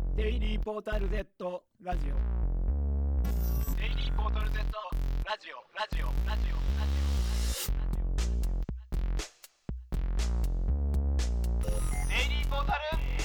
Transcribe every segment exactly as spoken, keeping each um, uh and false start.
デイリーポータル Z ラジオデイリーポータル Z ラジオラジオラジオラジオデイリーポータル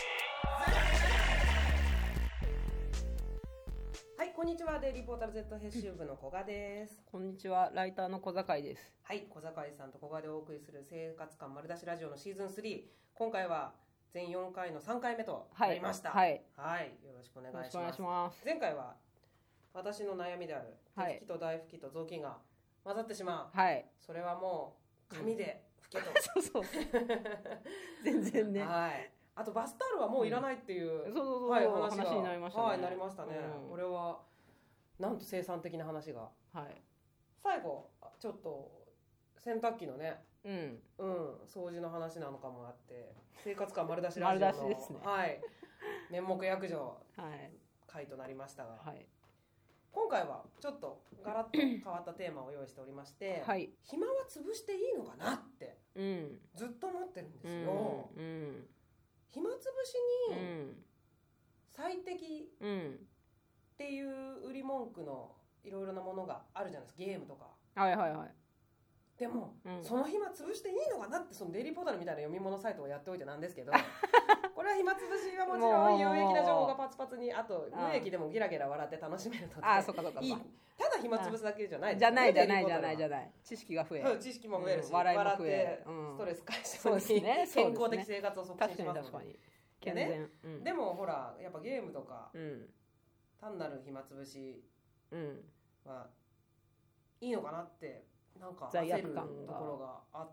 はい、こんにちは。デイリーポータル Z 編集部の古賀です。 こんにちは、ライターの小坂井です。 はい、小坂井さんと古賀でお送りする生活感丸出しラジオのシーズンスリー、今回は全よんかいのさんかいめとなりました。 はい、 はい、よろしくお願いします。 よろしくお願いします。 前回は私の悩みである手拭きと台拭きと雑巾が混ざってしまう。 はい。 それはもう紙で拭けと。 そうそう。全然ね。 はい。あとバスタオルはもういらないっていう、 うん、そうそうそう、 はい、話が話になりましたね。 はい、なりましたね。 うん、 これはなんと生産的な話が。 はい。 最後ちょっと洗濯機のね、 うんうん、掃除の話なのかもあって、生活感丸出しラジオの丸出しですね。 はい、面目躍如はい回となりましたが、 はい、 今回はちょっとガラッと変わったテーマを用意しておりまして、 はい、 暇は潰していいのかなって、うん、ずっと思ってるんですよ。うんうん、暇つぶしに最適っていう売り文句のいろいろなものがあるじゃないですか、ゲームとか。 はいはいはい。 でも、うん、その暇つぶしていいのかなって、そのデイリーポータルみたいな読み物サイトをやっておいてなんですけどこれは暇つぶしはもちろん有益な情報がパツパツに、あと無益でもギラギラ笑って楽しめるので、 ああ、そうかそうかそうか、 ただ暇つぶすだけじゃないです、ね、 じゃないじゃないじゃないじゃない、知識が増える、 知識も増えるし、うん、 笑いも増える、 笑ってストレス解消に、ね、健康的生活を促進しますので、確かに確かに、ね、うん、でもほらやっぱゲームとか、うん、単なる暇つぶしは、いいのかなってなんか焦るところがあって、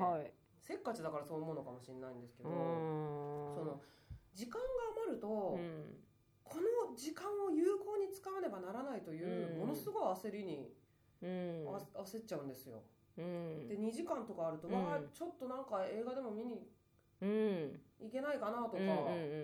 はい、せっかちだからそう思うのかもしれないんですけど、その時間が余ると、うん、この時間を有効に使わねばならないという、うん、ものすごい焦りに、うん、焦っちゃうんですよ、うん、でにじかんとかあると、うん、わあちょっとなんか映画でも見に行けないかなとか、うんうんうん、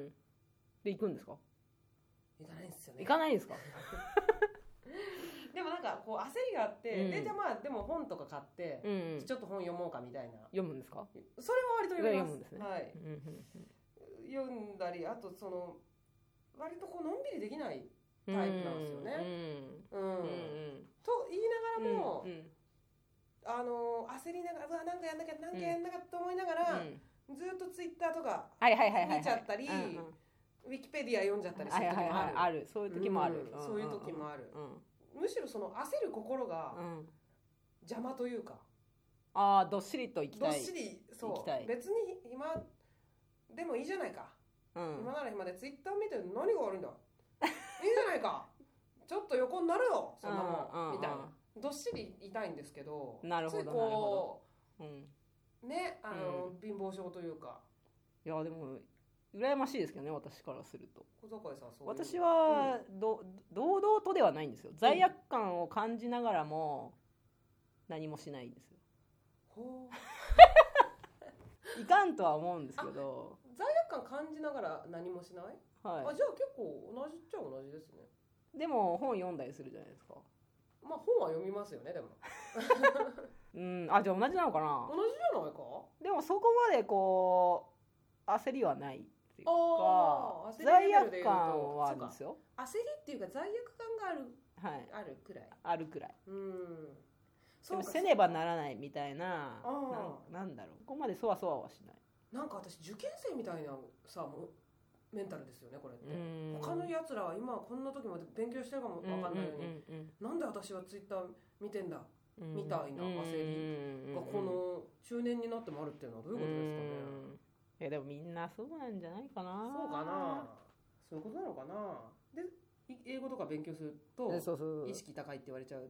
で行くんですか？ 行かないんですよね。 行かないんですか？ でもなんかこう焦りがあって、うん、でじゃあまあでも本とか買って、うん、ちょっと本読もうかみたいな。 読むんですか？ それは割と読みます。 読むんですね。 はい。読んだり、あとその割とこうのんびりできないタイプなんですよね。うん。うんうん、と言いながらも、うんうん、あの焦りながら、うわなんかやんなきゃなんかやんなきゃと思いながら、うん、ずっとツイッターとか見ちゃったり、ウィキペディア読んじゃったりする時もある。はいはいはい、ある。そういう時もある。うん、そういう時もある。うん、むしろその焦る心が邪魔というか、 うん、ああどっしりと行きたい、 どっしりそう別に暇でもいいじゃないか、うん、暇なら暇でツイッター見てるの何が悪いんだいいじゃないかちょっと横になるよそんなもん、うん、みたいな、どっしりいたいんですけど、 なるほどついこう、うん、ねあの、うん、貧乏症というか、 いやでも羨ましいですけどね、私からすると。 小坂井さんそういう、 私は、うん、ど堂々とではないんですよ。罪悪感を感じながらも何もしないんですよ。ほういかんとは思うんですけど、 罪悪感感じながら何もしない、はい、あじゃあ結構同じっちゃ同じですね。 でも本読んだりするじゃないですか。 まあ本は読みますよね。でもうんあじゃあ同じなのかな。 同じじゃないか。 でもそこまでこう焦りはないっていうか、罪悪感はあるんですよ。 焦りっていうか罪悪感がある、はい、あるくらいあるくらい。うんでもせねばならないみたいな、な, なんだろう、ここまでそわそわはしない。 なんか私受験生みたいなさもメンタルですよねこれって。他のやつらは今こんな時まで勉強してるかも分かんないのに、うんうんうんうん、なんで私はツイッター見てんだ、うん、みたいな焦りがこの中年になってもあるっていうのはどういうことですかね。 いやでもみんなそうなんじゃないかな。 そうかな、そういうことなのかな。で英語とか勉強するとそうそう意識高いって言われちゃう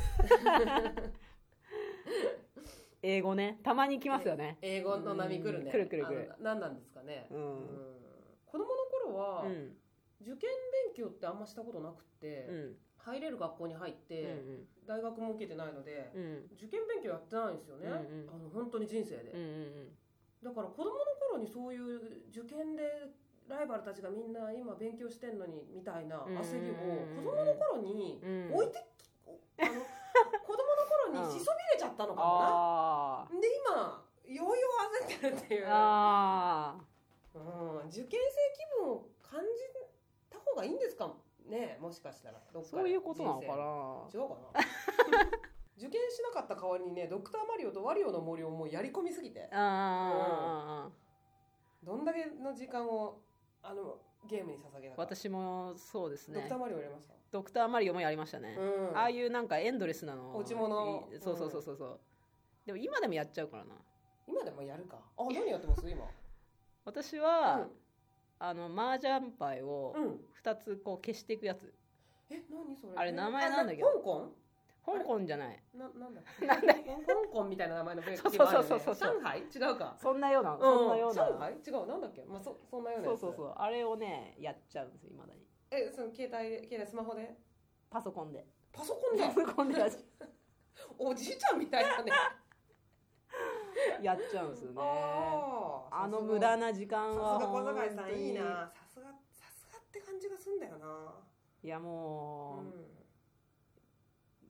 英語ね、たまに来ますよね。 英語の波来るね。 来る来る来る。 何なんですかね、うんうん、子供の頃は、うん、受験勉強ってあんましたことなくて、うん、入れる学校に入って、うんうん、大学も受けてないので、うん、受験勉強やってないんですよね、うんうん、あの本当に人生で、うんうんうん、だから子供の頃にそういう受験でライバルたちがみんな今勉強してんのにみたいな焦りを子供の頃に置いて、うん、あの子供の頃にしそびれちゃったのかもな、うん、で今ようよう焦ってるっていう、あ、うん、受験生気分を感じがいいんですかね、もしかしたらどっかそういうことなのかな。 違うかな受験しなかった代わりにね、ドクターマリオとワリオの森をもうやり込みすぎて、 あ、 うん、どんだけの時間をあのゲームに捧げたか。 私もそうですね。 ドクターマリオやりました。 ドクターマリオもやりましたね、うん、ああいうなんかエンドレスなの落ち物、 そうそうそうそうそう、うん、でも今でもやっちゃうからな。 今でもやるか。あ、何やってます今私は、うん、あの麻雀牌をふたつこう消していくやつ、うん、 え、何それ。 あれ名前なんだけど、 香港香港じゃない。 な、なんだなんだ香港みたいな名前のゲームあるよね。そうそうそうそう。上海違うか。 そんなような、うん、そんなような。 上海違う、なんだっけ。まあ、そ、そんなようなやつ。 そうそうそう。あれをね、やっちゃうんですよ、未だに。 え、その携帯で、携帯スマホでパソコンで。 パソコンでパソコンでやおじいちゃんみたいなね。 やっちゃうんですよね。あ, あの無駄な時間は。 さすが小坂井さんいいな。さすが、さすがって感じがすんだよな。 いやもう、うん、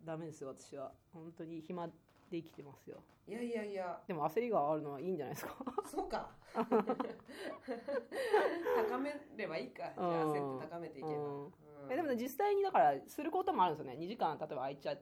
ダメですよ私は。本当に暇で生きてますよ。 いやいやいや。 でも焦りがあるのはいいんじゃないですか。 そうか。高めればいいか。じゃあ焦って高めていけば。うんうん、 えでも、ね、実際にだからすることもあるんですよね。にじかん例えば空いちゃった。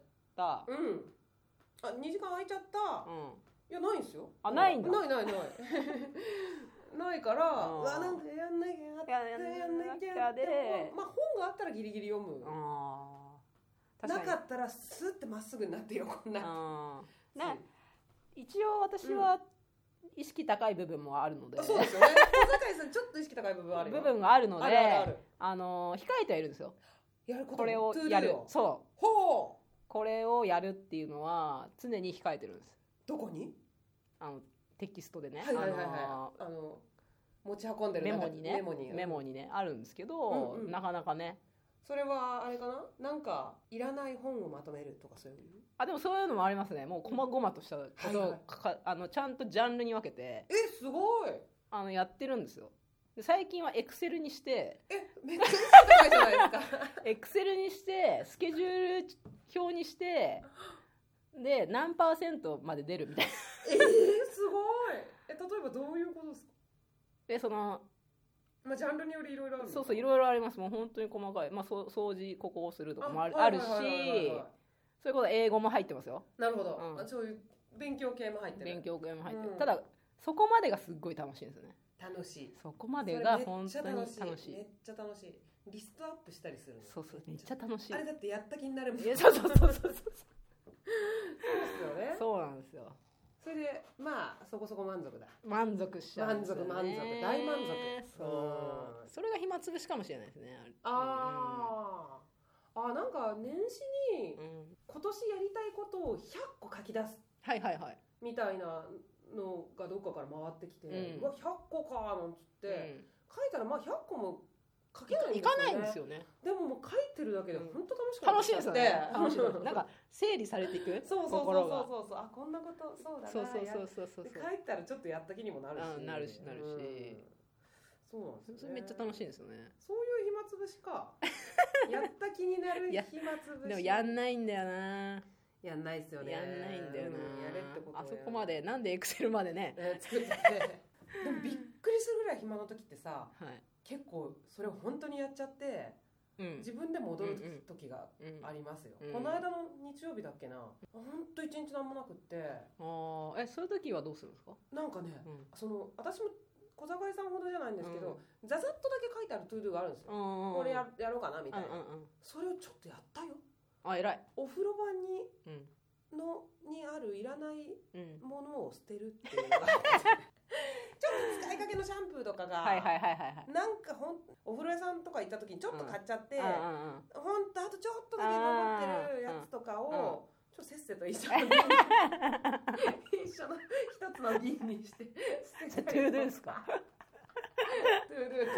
うん。あ、にじかん空いちゃった。うん。いやないんですよ。 あ、ないんだ。 ないないない。ないから、うわなんかやんなきゃやんなきゃで、まあ本があったらギリギリ読む。ああ。なかったらスッてまっすぐになって横になって。ああ。ね。 一応私は意識高い部分もあるので。 そうですよね。小坂井さんちょっと意識高い部分あるよ。 部分があるので、あるあるある。あの控えてはいるんですよ。 やることこれをやる。そう。 ほう。 これをやるっていうのは常に控えてるんです。 どこに？ あのテキストでね、 はいはいはいはい、あの持ち運んでるメモにねメモに、 メモにねあるんですけど、うんうん、なかなかね。 それはあれかな、なんかいらない本をまとめるとかそういう。 あでもそういうのもありますね。もう細々としたことを、はいはい、かあのちゃんとジャンルに分けて、 えすごいあのやってるんですよ。で最近はエクセルにして、 えめっちゃ意識高いじゃないですか。 エクセルにしてスケジュール表にしてで何パーセントまで出るみたいな。 えー、すごい。え例えばどういうことですか。 でそのまあジャンルによりいろいろある。 そうそういろいろあります。もう本当に細かい、まあ、そ掃除ここをするとかもある、あるし、そういうこと英語も入ってますよ。 なるほど、うん、そういう勉強系も入ってる。 勉強系も入ってる、うん、ただそこまでがすっごい楽しいんですよね。 楽しい。 そこまでが本当に楽しい。 めっちゃ楽しい。リストアップしたりするの。 そうそうめっちゃ楽しい。 あれだってやった気になるもん。 そうそうそうそうそう。そうですよね。 そうなんですよ。 それでまあそこそこ満足だ。 満足しちゃうんですよね。 満足満足大満足。 そう。それが暇つぶしかもしれないですね。 ああ、うん、あなんか年始に今年やりたいことをひゃっこ書き出す。 はいはいはい。 みたいなのがどっかから回ってきて、うん、うわひゃっこかなんつって、うん、書いたらまあひゃっこも書けないんですよね。いかないんですよね。でももう書いてるだけで本当楽しかった。 楽しいですよね。楽しい。なんか整理されていく。 そうそうそうそうそう。あこんなことそうだな。 そうそうそうそうそう。 書いたらちょっとやった気にもなるし。 なるしなるし。そうなんですよね。めっちゃ楽しいんですよね。 そういう暇つぶしか。やった気になる暇つぶし。 でもやんないんだよな。 やんないっすよね。 やんないんだよな。 やれってことあそこまでなんでエクセルまでね。 作って。でもびっくりするぐらい暇の時ってさ。はい。結構それを本当にやっちゃって、うん、自分でも驚く時がありますよ、うんうん、この間の日曜日だっけな、本当一日なんもなくって。 あえそういう時はどうするんですか。 なんかね、うん、その私も小坂井さんほどじゃないんですけど、うん、ざざっとだけ書いてあるトゥードゥがあるんですよ、うんうん、これ や, やろうかなみたいな、うんうんうん、それをちょっとやったよ。 あ偉い。 お風呂場に、うん、のにあるいらないものを捨てるっていうのがちょっと使いかけのシャンプーとかが、はいはいはいはい、なんかほんお風呂屋さんとか行った時にちょっと買っちゃって、うん、ほんとあとちょっとだけ残ってるやつとかを、うん、ちょっとせっせと一緒の一緒の一つの瓶にして捨てたりとか。トゥードゥですか。トゥードゥトゥー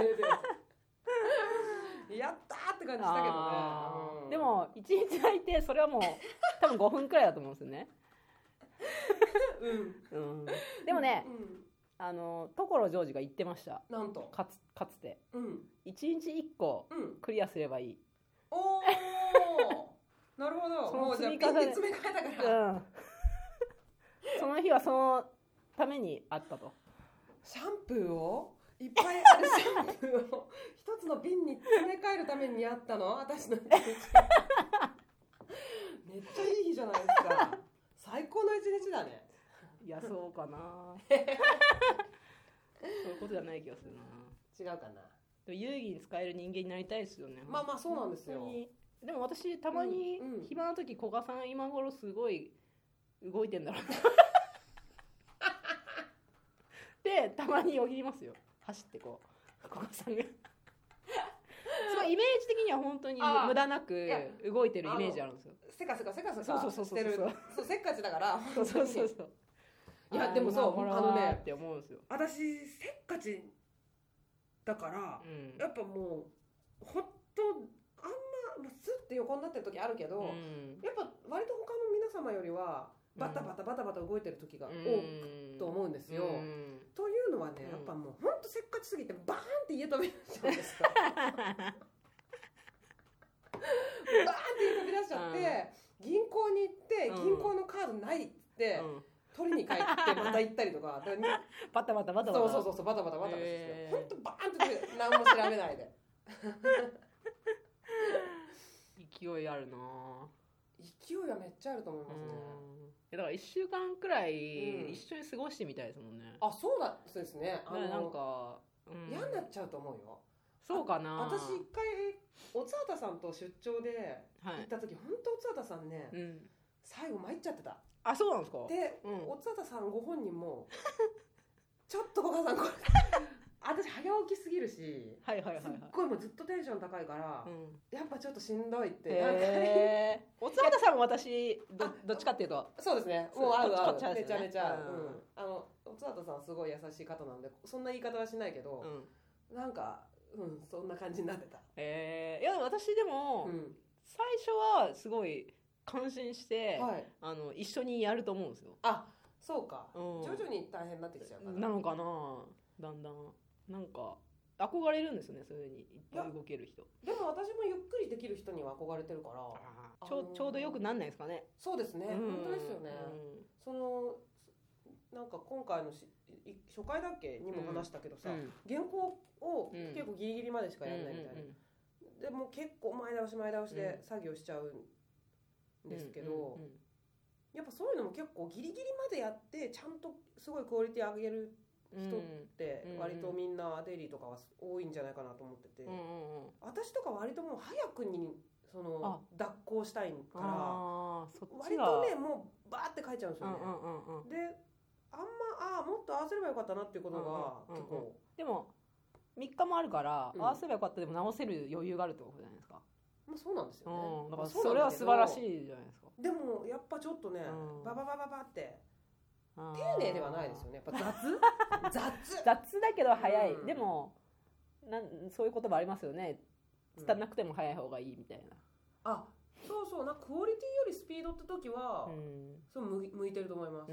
ドゥやったーって感じしたけどね、 うん、でも一日空いてそれはもう多分ごふんくらいだと思うんですよね。うん、うん、でもね、うんあの所ジョージが言ってました。 なんとかつかつて、 うん、 いちにちいっこクリアすればいい、うん、 おーなるほど。もうじゃあピンで詰め替えたから、うん、 その日はそのためにあったと。 シャンプーをいっぱいあるシャンプーを一つの瓶に詰め替えるためにやったの私のめっちゃいい日じゃないですか。最高の一日だね。 いやそうかなそういうことじゃない気がするな。 違うかな。 でも有意義に使える人間になりたいですよね。 まあまあそうなんですよ。 でも私たまに暇な時、古賀さん今頃すごい動いてんだろうなでたまによぎりますよ、走ってこう古賀さんがすごいイメージ的には本当に無駄なく動いてるイメージあるんですよ。 せかせかせかせかしてる、 そうせっかちだからそうそうそうそういやでもそうあのねって思うんですよ。 私せっかちだから、うん、やっぱもうほんとあんまスッて横になってる時あるけど、うん、やっぱ割と他の皆様よりはバタバタバタバタ動いてる時が多くと思うんですよ、うん、というのはねやっぱもうほんとせっかちすぎてバーンって家飛び出しちゃうんですよバーンって家飛び出しちゃって、うん、銀行に行って銀行のカードないって、うん、取りに帰ってまた行ったりとかバタバタバタバタそうそうそうバタバタバタバタですよ。ほんとバーンって何も調べないで勢いあるな。 勢いはめっちゃあると思いますね。 だからいっしゅうかんくらい一緒に過ごしてみたいですもんね、 うん、あそうだそうですね。あのなんか、うん、 嫌になっちゃうと思うよ。 そうかな。 私一回おつはたさんと出張で行った時、はい、ほんとおつはたさんね、うん、最後参っちゃってた。 あそうなんですか。 で、うん、おつはたさんご本人もちょっと古賀さんこれ私早起きすぎるし、はいはいはいはい、すっごいもうずっとテンション高いから、うん、やっぱちょっとしんどいって。 へーおつはたさんも私 ど, どっちかっていうとそうですね。もう合う合う、ね、めちゃめちゃ、うん、あのおつはたさんすごい優しい方なんでそんな言い方はしないけど、うん、なんかうんそんな感じになってた。 へーいや私でも、うん、最初はすごい感心して、はい、あの一緒にやると思うんですよ。 あそうか、うん、徐々に大変になってきちゃうかな。 なのかな。だんだんなんか憧れるんですよね、そういう風にいっぱい動ける人。 でも私もゆっくりできる人には憧れてるからち ょ, ちょうどよくなんないですかね。 そうですね、本当ですよね、うん、そのなんか今回のし初回だっけにも話したけどさ、うん、原稿を結構ギリギリまでしかやらないみたいな、うんうんうん、でも結構前倒し前倒しで作業しちゃうんですけど、うんうんうんうん、やっぱそういうのも結構ギリギリまでやってちゃんとすごいクオリティ上げる人って割とみんなデイリーとかは多いんじゃないかなと思ってて、うんうんうん、私とか割ともう早くにその脱行したいから割とねもうバーって書いちゃうんですよね、うんうんうん、であんまあもっと合わせればよかったなっていうことが結構、うんうんうん、 でもみっかもあるから、うん、合わせればよかったでも直せる余裕があるってことじゃないですか。 まあ、そうなんですよね、 うん、だからそれは素晴らしいじゃないですか。 でもやっぱちょっとね、うん、バババババって丁寧ではないですよね。やっぱ雑雑雑だけど早い、うん、でもなんそういう言葉ありますよね。伝わなくても早い方がいいみたいな、うん、 あそうそうなんかクオリティよりスピードって時は、うん、そう向向いてると思います、うん、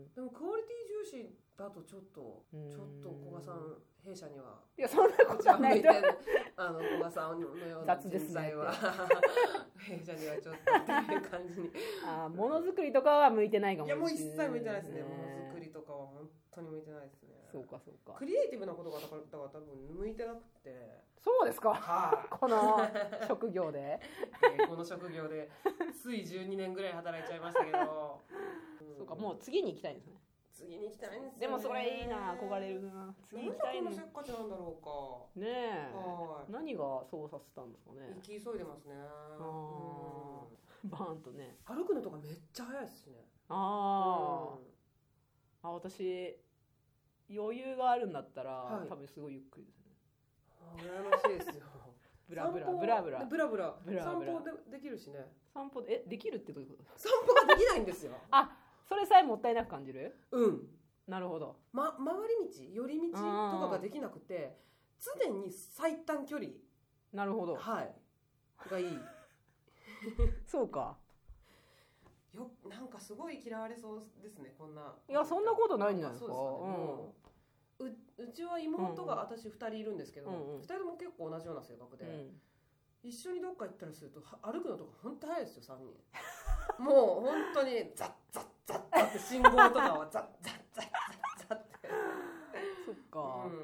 でもクオリティ重視だとちょっと、うん、ちょっと古賀さん弊社にはいやそんなことはないとあの古賀さんのような人材は弊社にはちょっとっていう感じにあものづくりとかは向いてないかもしれない。 いやもう一切向いてないですね。ものづくりとかは本当に向いてないですね。 そうかそうか。 クリエイティブなことがだからだから多分向いてなくて。 そうですか。はあ、この職業で、 えー、この職業でついじゅうにねんぐらい働いちゃいましたけど、 うん、そうかもう次に行きたいんですね。 次に行きたいんですよね。 でもそれいいな憧れるな。次行きたいの。 なんでこのせっかちなんだろうか。 ねえ。はい。何がそうさせたんですかね。 行き急いでますね。ああ、うん、バーンとね。 歩くのとかめっちゃ早いですしね。 ああ、うん。あ私余裕があるんだったら、はい、多分すごいゆっくりですね。 羨ましいですよ。 ブラブラブラブラブラブラブラ散歩 で, できるしね。 散歩でえできるってどういうこと？ 散歩ができないんですよ。 あ、それさえもったいなく感じる？ うん。 なるほど。 ま回り道、寄り道とかができなくて、常に最短距離。 なるほど。 はい。がいい。 そうか。 よなんかすごい嫌われそうですねこんな。 いやそんなことないんじゃないですか。 う, うちは妹が私ふたりいるんですけど、うんうん、ふたりとも結構同じような性格で、うん、一緒にどっか行ったりすると歩くのとか本当早いですよさんにんもう本当にザッザッザッザッって信号とかはザッザッザッザッザッってそっか、 うん、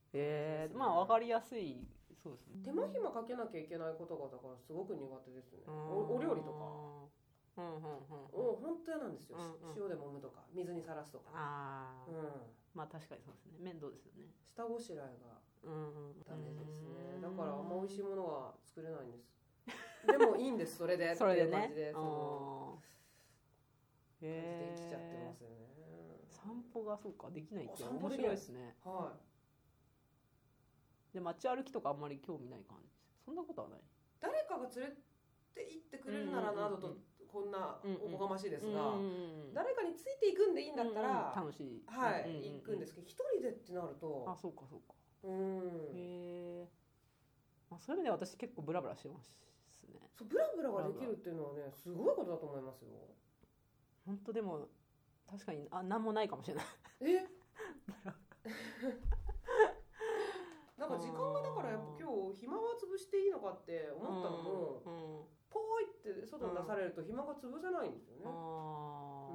えー、まあ分かりやすい。そうですね。 手間暇かけなきゃいけないことがだからすごく苦手ですね。お, お料理とか。うんうんうんうん、本当嫌なんですよ、うんうん、塩で揉むとか水にさらすとか。あ、 うん、まあ確かにそうですね、面倒ですよね。 下ごしらえがダメですね、うん、だからあんま美味しいものは作れないんですでもいいんですそれでっていう感じで、その感じできちゃってますよね。 散歩がそうかできないって面白いですね。はい。で街歩きとかあんまり興味ない感じ。そんなことはない。 誰かが連れて行ってくれるならなどとこんなおこがましいですが、誰かについていくんでいいんだったら楽しい、はい、行くんですけど、一人でってなると、 あ、そうかそうか、うん、へえ、まあ、そういう意味で私結構ブラブラしてますね。 そう、ブラブラができるっていうのはね、すごいことだと思いますよ。 本当。でも確かにあ何もないかもしれない。 えなんか時間がだからやっぱ今日暇は潰していいのかって思ったのも、うんうん、ポーイって外に出されると暇が潰せないんですよね、あ、うん、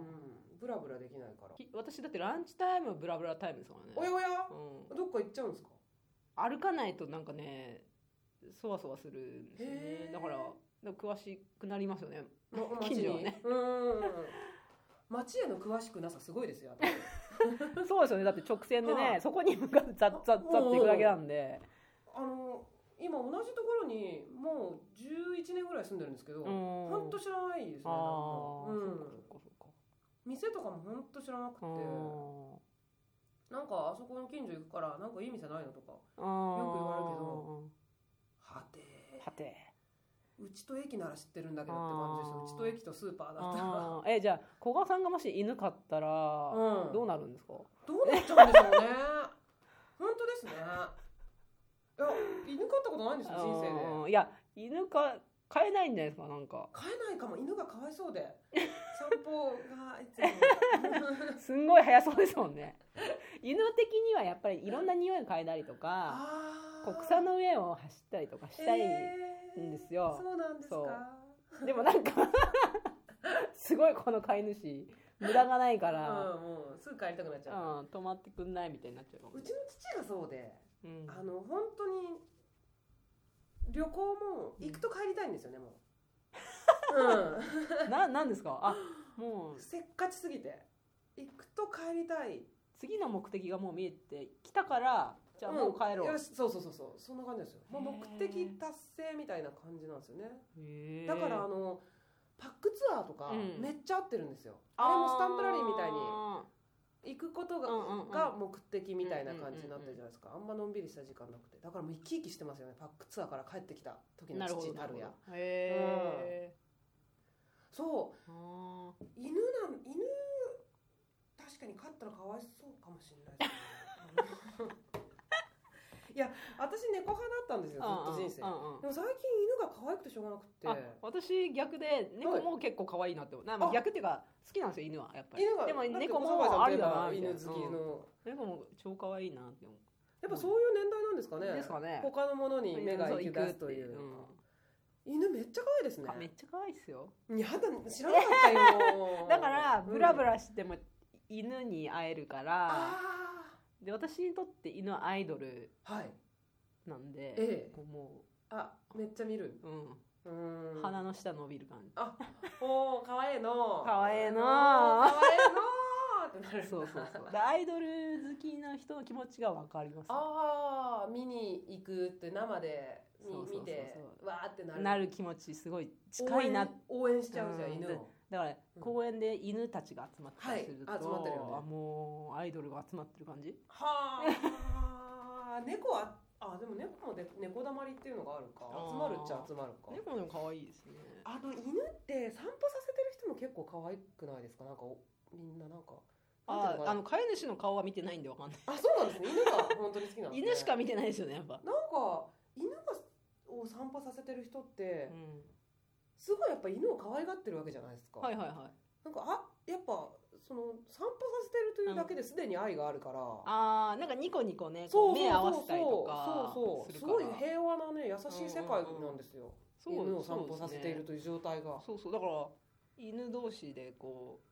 ブラブラできないから。 私だってランチタイムブラブラタイムですからね。 おやおや、うん、どっか行っちゃうんですか。 歩かないとなんかねそわそわするんですよね。だから詳しくなりますよね、近所はね。うん街への詳しくなさすごいですよそうですよね。だって直線でね、はあ、そこに向かってザッザッザッっていくだけなんで、 あの今同じところにもうじゅういちねんぐらい住んでるんですけど、本当知らないですね。あ、うん、そうかそうか。店とかも本当知らなくて、なんかあそこの近所行くからなんかいい店ないのとかよく言われるけど、はてはてうちと駅なら知ってるんだけどって感じですよ。うちと駅とスーパーだったら。 え、じゃあ古賀さんがもし犬飼ったらどうなるんですか。 うん、どうなっちゃうんでしょうね本当ですね。いや、犬飼ったことないんですよ人生で。 いや、犬か飼えないんじゃないですか。なんか飼えないかも。犬がかわいそうで散歩がいつもすんごい速そうですもんね犬的にはやっぱりいろんな匂いを嗅いだりとか、草の上を走ったりとかしたいんですよ、 えー、そうなんですか。 でもなんかすごいこの飼い主無駄がないから、 うん、もうすぐ帰りたくなっちゃう、 うん、泊まってくんないみたいになっちゃうかも。 うちの父がそうで、うん、あの本当に旅行も行くと帰りたいんですよね、もう、うん、な、 なんですか。あ、もうせっかちすぎて行くと帰りたい。 次の目的がもう見えてきたからじゃあもう帰ろう、 うん、よし、そうそうそうそう、そんな感じですよ。もう目的達成みたいな感じなんですよね。へ、だからあのパックツアーとかめっちゃ合ってるんですよ、うん、あれもスタンプラリーみたいに行くことが、うんうんうん、が目的みたいな感じになってるじゃないですか。あんまのんびりした時間なくて、だからもう生き生きしてますよね。パックツアーから帰ってきた時の父たるや。へー、うん、そう、犬なん犬確かに飼ったらかわいそうかもしれないですねいや、私猫派だったんですよ、ずっと人生。うんうん、でも最近犬が可愛くてしょうがなくて。 私逆で猫も結構可愛いなって思う。なんか逆っていうか好きなんですよ、犬はやっぱり。犬がでも猫もあるだなみたいな。犬好きの、うん、猫も超可愛いなって思う。 やっぱそういう年代なんですかね。ですかね。他のものに目が行き出すという。犬めっちゃ可愛いですね。 めっちゃ可愛いですよ。 やだ、知らなかったよだからブラブラしても犬に会えるから、で私にとって犬はアイドルなんで、はい、ええ、もうあ、めっちゃ見る、 うん、うん、鼻の下伸びる感じ。 あ、おー、かわいいのかわいいのかわいいのってなる。 そうそうそう。アイドル好きな人の気持ちが分かります、ね、 ああ、見に行くって生で見てわーってなるなる気持ちすごい近いな。 応援しちゃうじゃん、うん、犬を。 だから公園で犬たちが集まってたりすると、 はい、集まってるよね、 もうアイドルが集まってる感じ。 はあ猫はあ、でも猫もで猫だまりっていうのがあるか。集まるっちゃ集まるか。 猫でも可愛いですね。 あの犬って散歩させてる人も結構可愛くないですか。なんかみんななんかああの飼い主の顔は見てないんでわかんない。 あ、そうなんですね。犬が本当に好きなんですね。 犬しか見てないですよね、やっぱ。 なんか犬がを散歩させてる人って、うん、すごいやっぱ犬を可愛がってるわけじゃないですか。はいはいはい。なんかあ、やっぱその散歩させてるというだけですでに愛があるから、うん、ああ、なんかニコニコね、こう目合わせたりとか、そうそうそう、すごい平和なね、優しい世界なんですよ、うんうんうん、犬を散歩させているという状態が。そうそう、だから犬同士でこ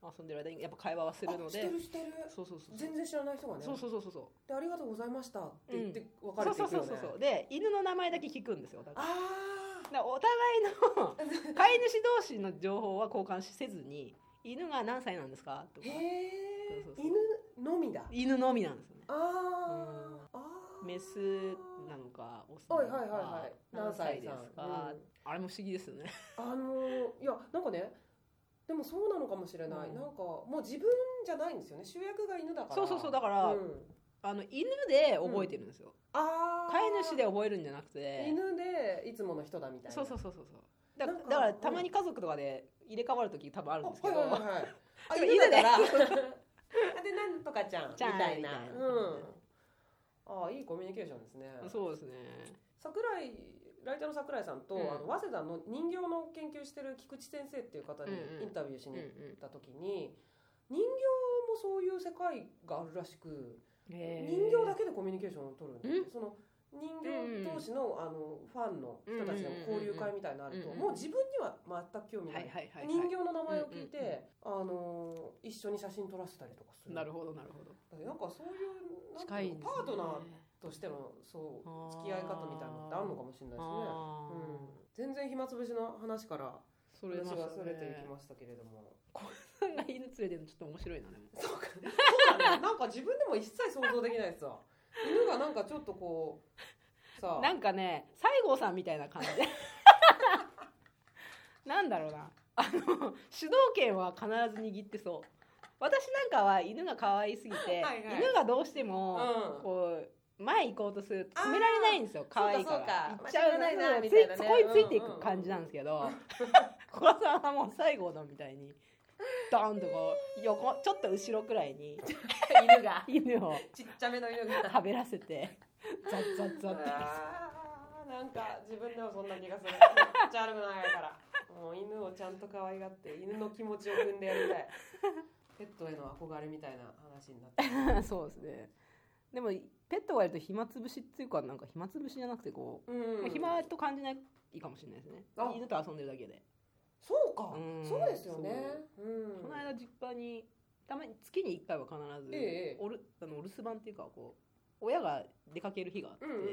遊んでる間にやっぱ会話はするので、 してるしてる、 そうそうそう、 全然知らない人がね、 そうそうそうそう、 でありがとうございましたって言ってうん、 別れていくよね、 そうそうそうそう、で犬の名前だけ聞くんですよ。だからあだからお互いの飼い主同士の情報は交換せずに、犬が何歳なんですかとか、 へえ、 そうそうそう、 犬のみだ、 犬のみなんですよね。 あー、あー、 メスなのかオスなのか、 はいはいはいはい、 何歳ですか、 うん、 あれも不思議ですよね。 あのー、いやなんかね、でもそうなのかもしれない、うん、なんかもう自分じゃないんですよね、主役が犬だから。 そうそうそう、だから、うん、あの犬で覚えてるんですよ、うん、 あ飼い主で覚えるんじゃなくて、 犬でいつもの人だみたいな。 そうそうそうそう、だから、だからたまに家族とかで入れ替わる時多分あるんですけど、 はいはいはい、あ、犬だからで、なんとかちゃんみたいな、うん、ああ、いいコミュニケーションですね。 そうですね。 桜井ライターの桜井さんと、うん、あの早稲田の人形の研究してる菊池先生っていう方にインタビューしに行った時に、うんうん、人形もそういう世界があるらしく、人形だけでコミュニケーションを取るんで、その人形同士の、あのファンの人たちの交流会みたいになると、もう自分には全く興味ない、人形の名前を聞いて、あの一緒に写真撮らせたりとかする。 なるほどなるほど。 なんかそういうなんていうの、パートナーとしてのそう付き合い方みたいなのってあるのかもしれないですね。うん、全然暇つぶしの話からそれがそれていきましたけれども、 小さんが犬連れてるのちょっと面白いな。でもそうか、そうだね、なんか自分でも一切想像できないですわ。犬がなんかちょっとこうさ、 なんかね、西郷さんみたいな感じでなんだろうな、あの主導権は必ず握ってそう。私なんかは犬が可愛すぎて、はいはい、犬がどうしてもこう前行こうとすると止められないんですよ。可愛いから行っちゃうないなみたいなね、そこについていく感じなんですけど、小田さんはもう西郷のみたいにドーンとこう横ちょっと後ろくらいに犬が犬をちっちゃめの犬がはべらせてザッザッザッってなんか自分でもそんな気がする。めっちゃ歩くの早いから、もう犬をちゃんと可愛がって犬の気持ちを汲んでやりたい。ペットへの憧れみたいな話になってそうですね。でもペットがいると暇つぶしっていうか、なんか暇つぶしじゃなくてこう、うんうん、暇と感じないかもしれないですね。犬と遊んでるだけで。 そうか、うん、そうですよね。 う、うん、この間実家にたまに月にいっかいは必ず、ええ、おるあのお留守番っていうかこう親が出かける日があって、うんうんうんうん、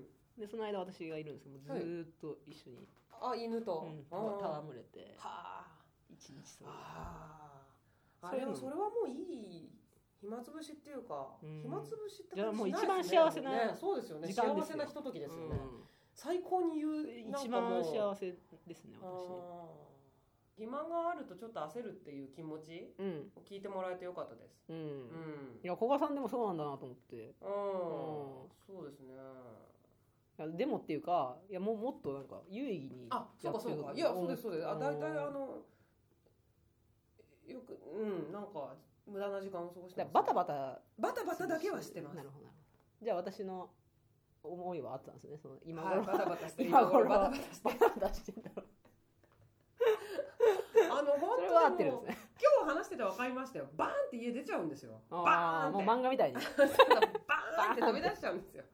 でその間私がいるんですけど、ずーっと一緒に、 はい、あ、犬と、 うん、戯れて、はあ、一日そう。 あれはそれはもういい暇つぶしっていうか、うん、暇つぶしって感じしないですね。 もう一番幸せな、 ね、そうですよね。幸せなひとときですよね。うん、最高に言う一番幸せですね、私。 暇があるとちょっと焦るっていう気持ちを聞いてもらえてよかったです。うん。うん、 いや、古賀さんでもそうなんだなと思って。 うん。うん、そうですね。 でもっていうか、いやもうもっとなんか有意義にやってる。あ、そうかそうか。いや、そうですそうです。あ、だいたいあのよく、うん、なんか無駄な時間を過ごしてます、ね、 バタバタバタバタだけはしてます。 なるほど。じゃあ私の思いはあったんですね。その今頃、 はい、バタバタして今頃バタバタしてバタバタしてんだろう。 あの本当にもう、ね、今日話してて分かりましたよ。バーンって家出ちゃうんですよ。バーンって、 もう漫画みたいにバーンって飛び出しちゃうんですよ。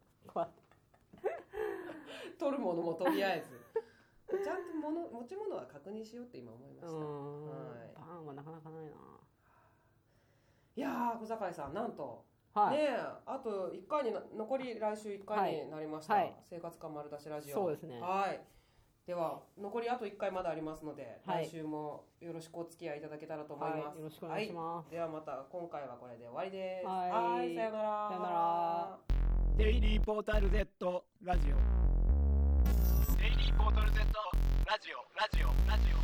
取るものもとりあえずちゃんと物持ち物は確認しようって今思いました。はい、 バーンはなかなかないな。 いやー、小坂井さん、なんと、はい、ねえ、あといっかいに残り来週いっかいになりました、はい、生活感丸出しラジオ。 そうですね。 はい、では残りあといっかいまだありますので、はい、来週もよろしくお付き合いいただけたらと思います。 はい、よろしくお願いします。 はい、ではまた今回はこれで終わりです。 はい、 はい、さよなら。 さよなら。 デイリーポータル Z ラジオ。デイリーポータル Z ラジオラジオラジオ